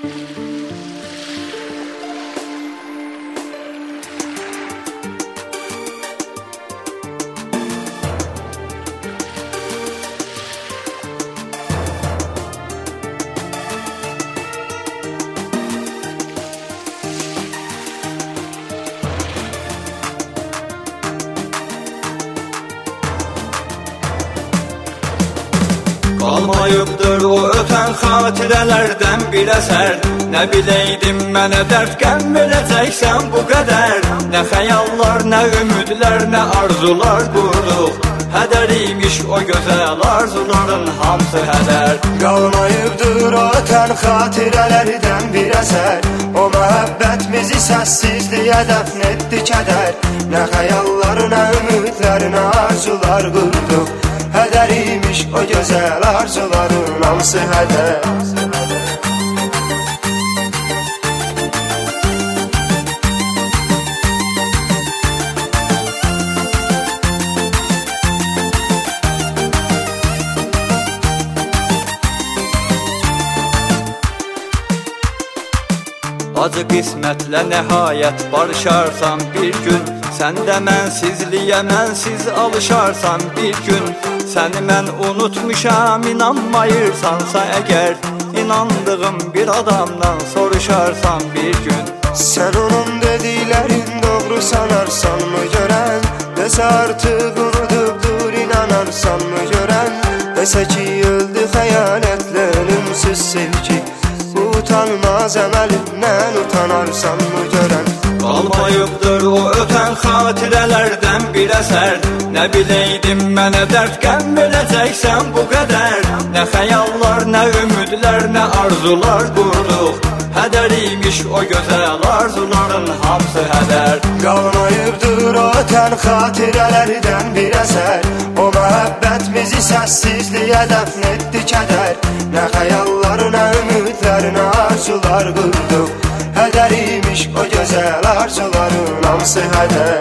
Qalmayıbdır o ötən xatirələrdən bir əsər. Nə biləydim mənə dərd qəm verəcəksən bu qədər. Nə xəyallar, nə ümidlər, nə arzular qurduq. Hədər imiş o gözəl arzuların hamısı hədər. Qalmayıbdır o ötən xatirələrdən bir əsər. O məhəbbətimizi səssizliyə dəfn etdi kədər. Nə xəyallar, nə ümidlər, nə arzular qurduq. Hədər imiş o gözəl arzuların hamısı hədər. Acı qismətlə nəhayət barışarsan bir gün. Sən də mənsizliyə mənsiz alışarsan bir gün. Səni mən unutmuşam, inanmayırsansa əgər. İnandığım bir adamdan soruşarsan bir gün. Sən onun dediklərin doğru sanarsan mı görən? Desə artıq unudubdur, inanarsan mı görən? Desə ki öldü xəyalətlə ölümsüz sevgi. Utanmaz əməlindən utanarsan mı görən? Qalmayıbdır o ötən xatirələrdən bir əsər. Nə biləydim mənə dərd qəm verəcəksən bu qədər. Nə xəyallar, nə ümidlər, nə arzular qurduq. Hədər imiş o gözəl arzuların hamısı hədər. Qalmayıbdır o ötən xatirələrdən bir əsər. O məhəbbətimizi səssizliyə dəfn etdi kədər. Nə xəyallar, nə ümidlər, nə arzular qurduq. Hədər imiş o gözəl arzuların hamısı hədər.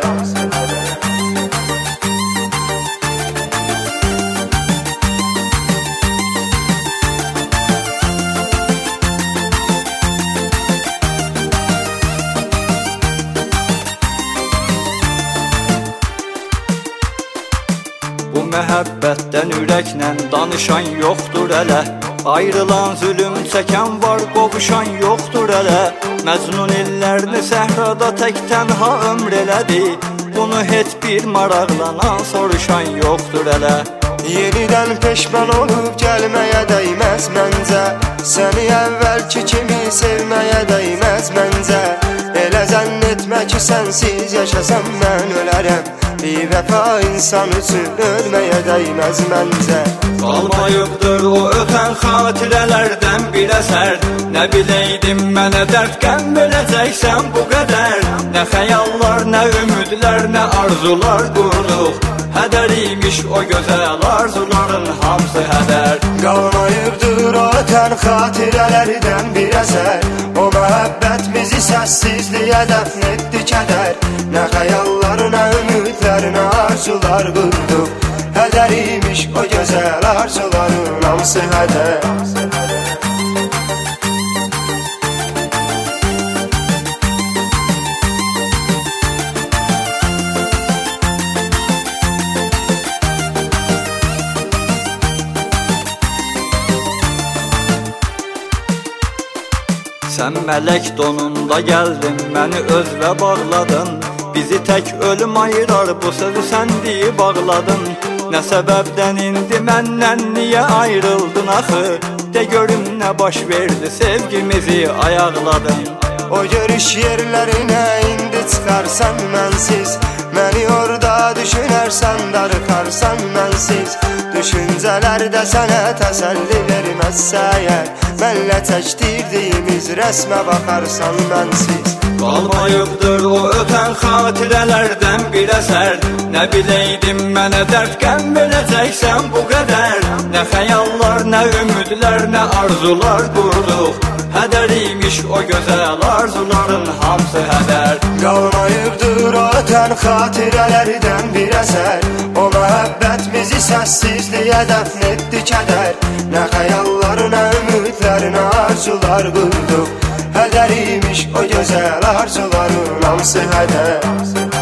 Bu məhəbbətdən ürəklə danışan yoxdur ələ. Ayrılan zülüm çəkən var, qovuşan yoxdur ələ. Məcnun illərini səhrada tək tənha ömr elədi. Bunu heç bir maraqlanan soruşan yoxdur ələ. Yenidən peşman olub gəlməyə dəyməz məncə. Səni əvvəlki kimi sevməyə dəyməz məncə. Elə zənn etmə ki sənsiz yaşasam mən ölərəm. Bir vəfa insan üçün ölməyə dəyməz məncə. Qalmayıbdır o ötən xatirələrdən bir əsər. Nə biləydim mənə dərd qəm verəcəksən bu qədər. Nə xəyallar, nə ümidlər, nə arzular qurduq. Hədər imiş o gözəl arzuların hamısı hədər. Qalmayıbdır o ötən xatirələrdən bir əsər. O məhəbbətimizi səssizliyə dəfn etdi kədər. Nə xəyallar, nə ümidlər, nə arzular qurduq. Hədər imiş o gözəl arzuların hamısı hədər. Sən mələk donunda gəldin, məni özvə bağladın. Bizi tək ölüm ayırar, bu sözü sən deyib ağladın. Nə səbəbdən indi məndən niyə ayrıldın axı? De görüm nə baş verdi, sevgimizi ayaqladın. O görüş yerlərinə indi çıxarsan mənsiz. Məni orada düşünərsən, darıxarsan mənsiz. Düşüncələrdə sənə təsəlli verməzsə əgər. Mənlə çəkdirdiyimiz rəsmə baxarsan mənsiz. Qalmayıbdır o ötən xatirələrdən bir əsər. Nə biləydim mənə dərd qəm verəcəksən bu qədər. Nə xəyallar, nə ümidlər, nə arzular qurduq. Hədər imiş o gözəl arzuların hamısı hədər. Qalmayıbdır o ötən xatirələrdən bir əsər. O məhəbbətimizi səssizliyə dəfn etdi kədər. Nə xəyallar, nə ümidlər, nə arzular qurduq. günlər imiş o gözəl arzuların hamısı hədər.